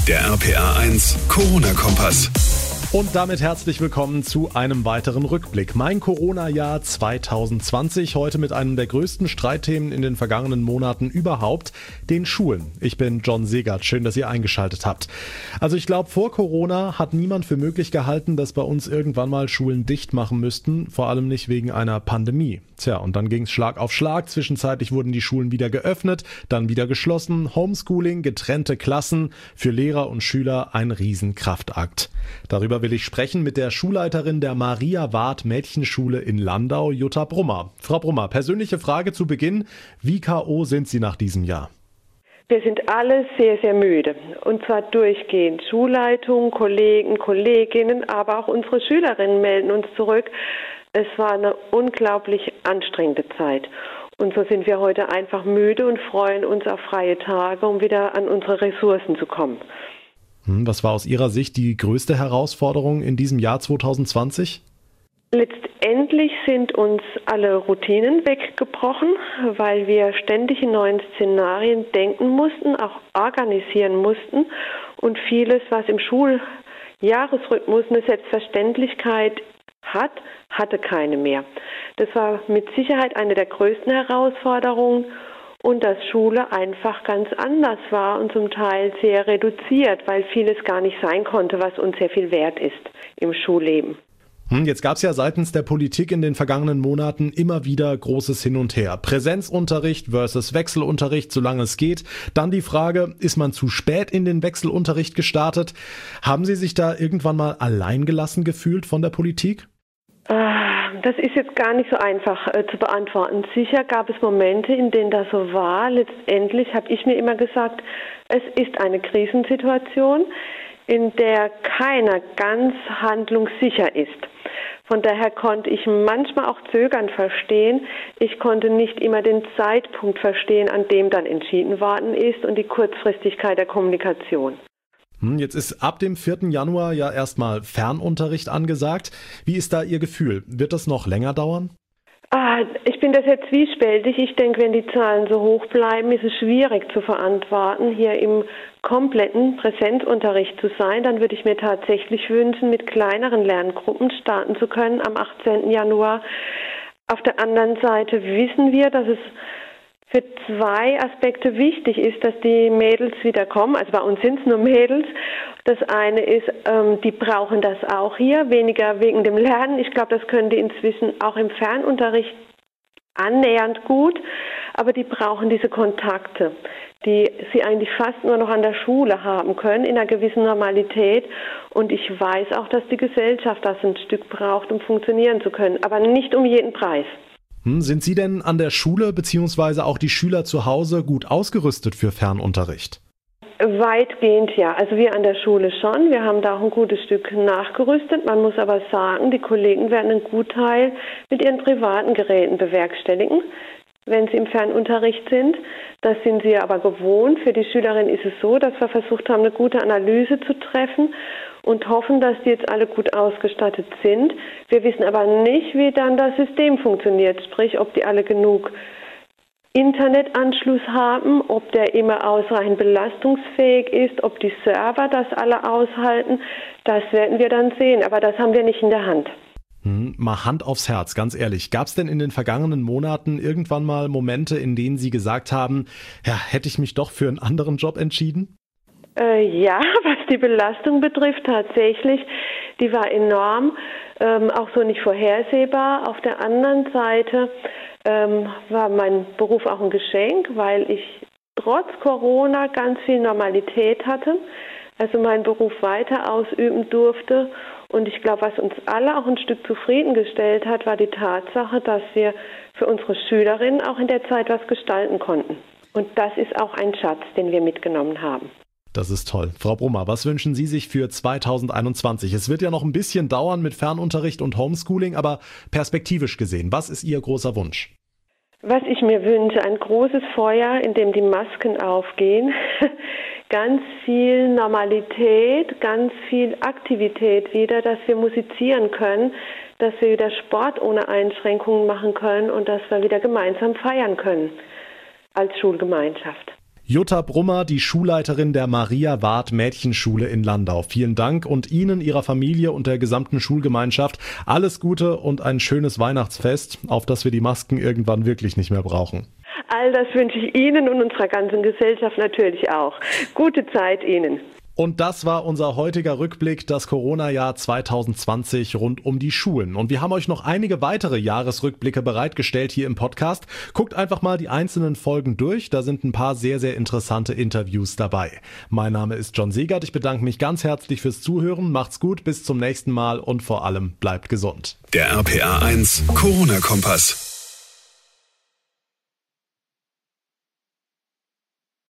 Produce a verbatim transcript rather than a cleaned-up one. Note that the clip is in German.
Der R P R eins Corona-Kompass. Und damit herzlich willkommen zu einem weiteren Rückblick. Mein Corona-Jahr zwanzig zwanzig, heute mit einem der größten Streitthemen in den vergangenen Monaten überhaupt, den Schulen. Ich bin John Segert, schön, dass ihr eingeschaltet habt. Also ich glaube, vor Corona hat niemand für möglich gehalten, dass bei uns irgendwann mal Schulen dicht machen müssten, vor allem nicht wegen einer Pandemie. Tja, und dann ging es Schlag auf Schlag. Zwischenzeitlich wurden die Schulen wieder geöffnet, dann wieder geschlossen. Homeschooling, getrennte Klassen, für Lehrer und Schüler ein Riesenkraftakt. Darüber will ich sprechen mit der Schulleiterin der Maria-Ward-Mädchenschule in Landau, Jutta Brummer. Frau Brummer, persönliche Frage zu Beginn. Wie K O sind Sie nach diesem Jahr? Wir sind alle sehr, sehr müde. Und zwar durchgehend. Schulleitung, Kollegen, Kolleginnen, aber auch unsere Schülerinnen melden uns zurück. Es war eine unglaublich anstrengende Zeit. Und so sind wir heute einfach müde und freuen uns auf freie Tage, um wieder an unsere Ressourcen zu kommen. Was war aus Ihrer Sicht die größte Herausforderung in diesem Jahr zwanzig zwanzig? Letztendlich sind uns alle Routinen weggebrochen, weil wir ständig in neuen Szenarien denken mussten, auch organisieren mussten. Und vieles, was im Schuljahresrhythmus eine Selbstverständlichkeit hat, hatte keine mehr. Das war mit Sicherheit eine der größten Herausforderungen. Und dass Schule einfach ganz anders war und zum Teil sehr reduziert, weil vieles gar nicht sein konnte, was uns sehr viel wert ist im Schulleben. Jetzt gab es ja seitens der Politik in den vergangenen Monaten immer wieder großes Hin und Her. Präsenzunterricht versus Wechselunterricht, solange es geht. Dann die Frage, ist man zu spät in den Wechselunterricht gestartet? Haben Sie sich da irgendwann mal alleingelassen gefühlt von der Politik? Das ist jetzt gar nicht so einfach äh, zu beantworten. Sicher gab es Momente, in denen das so war. Letztendlich habe ich mir immer gesagt, es ist eine Krisensituation, in der keiner ganz handlungssicher ist. Von daher konnte ich manchmal auch zögern verstehen. Ich konnte nicht immer den Zeitpunkt verstehen, an dem dann entschieden worden ist und die Kurzfristigkeit der Kommunikation. Jetzt ist ab dem vierten Januar ja erstmal Fernunterricht angesagt. Wie ist da Ihr Gefühl? Wird das noch länger dauern? Ah, ich bin das jetzt zwiespältig. Ich denke, wenn die Zahlen so hoch bleiben, ist es schwierig zu verantworten, hier im kompletten Präsenzunterricht zu sein. Dann würde ich mir tatsächlich wünschen, mit kleineren Lerngruppen starten zu können am achtzehnten Januar. Auf der anderen Seite wissen wir, dass es für zwei Aspekte wichtig ist, dass die Mädels wieder kommen. Also bei uns sind es nur Mädels. Das eine ist, ähm, die brauchen das auch hier, weniger wegen dem Lernen. Ich glaube, das können die inzwischen auch im Fernunterricht annähernd gut. Aber die brauchen diese Kontakte, die sie eigentlich fast nur noch an der Schule haben können, in einer gewissen Normalität. Und ich weiß auch, dass die Gesellschaft das ein Stück braucht, um funktionieren zu können. Aber nicht um jeden Preis. Sind Sie denn an der Schule bzw. auch die Schüler zu Hause gut ausgerüstet für Fernunterricht? Weitgehend ja. Also wir an der Schule schon. Wir haben da auch ein gutes Stück nachgerüstet. Man muss aber sagen, die Kollegen werden einen Gutteil mit ihren privaten Geräten bewerkstelligen, wenn sie im Fernunterricht sind. Das sind sie aber gewohnt. Für die Schülerin ist es so, dass wir versucht haben, eine gute Analyse zu treffen und hoffen, dass die jetzt alle gut ausgestattet sind. Wir wissen aber nicht, wie dann das System funktioniert, sprich, ob die alle genug Internetanschluss haben, ob der immer ausreichend belastungsfähig ist, ob die Server das alle aushalten. Das werden wir dann sehen, aber das haben wir nicht in der Hand. Hm, mal Hand aufs Herz, ganz ehrlich. Gab es denn in den vergangenen Monaten irgendwann mal Momente, in denen Sie gesagt haben, ja, hätte ich mich doch für einen anderen Job entschieden? Äh, ja, was die Belastung betrifft, tatsächlich. Die war enorm, ähm, auch so nicht vorhersehbar. Auf der anderen Seite ähm, war mein Beruf auch ein Geschenk, weil ich trotz Corona ganz viel Normalität hatte, also meinen Beruf weiter ausüben durfte. Und ich glaube, was uns alle auch ein Stück zufriedengestellt hat, war die Tatsache, dass wir für unsere Schülerinnen auch in der Zeit was gestalten konnten. Und das ist auch ein Schatz, den wir mitgenommen haben. Das ist toll. Frau Brummer, was wünschen Sie sich für zwanzig einundzwanzig? Es wird ja noch ein bisschen dauern mit Fernunterricht und Homeschooling, aber perspektivisch gesehen, was ist Ihr großer Wunsch? Was ich mir wünsche, ein großes Feuer, in dem die Masken aufgehen, ganz viel Normalität, ganz viel Aktivität wieder, dass wir musizieren können, dass wir wieder Sport ohne Einschränkungen machen können und dass wir wieder gemeinsam feiern können als Schulgemeinschaft. Jutta Brummer, die Schulleiterin der Maria-Ward-Mädchenschule in Landau. Vielen Dank und Ihnen, Ihrer Familie und der gesamten Schulgemeinschaft alles Gute und ein schönes Weihnachtsfest, auf das wir die Masken irgendwann wirklich nicht mehr brauchen. All das wünsche ich Ihnen und unserer ganzen Gesellschaft natürlich auch. Gute Zeit Ihnen. Und das war unser heutiger Rückblick, das Corona-Jahr zwanzig zwanzig rund um die Schulen. Und wir haben euch noch einige weitere Jahresrückblicke bereitgestellt hier im Podcast. Guckt einfach mal die einzelnen Folgen durch, da sind ein paar sehr, sehr interessante Interviews dabei. Mein Name ist John Segert, ich bedanke mich ganz herzlich fürs Zuhören, macht's gut, bis zum nächsten Mal und vor allem bleibt gesund. Der R P R eins Corona-Kompass.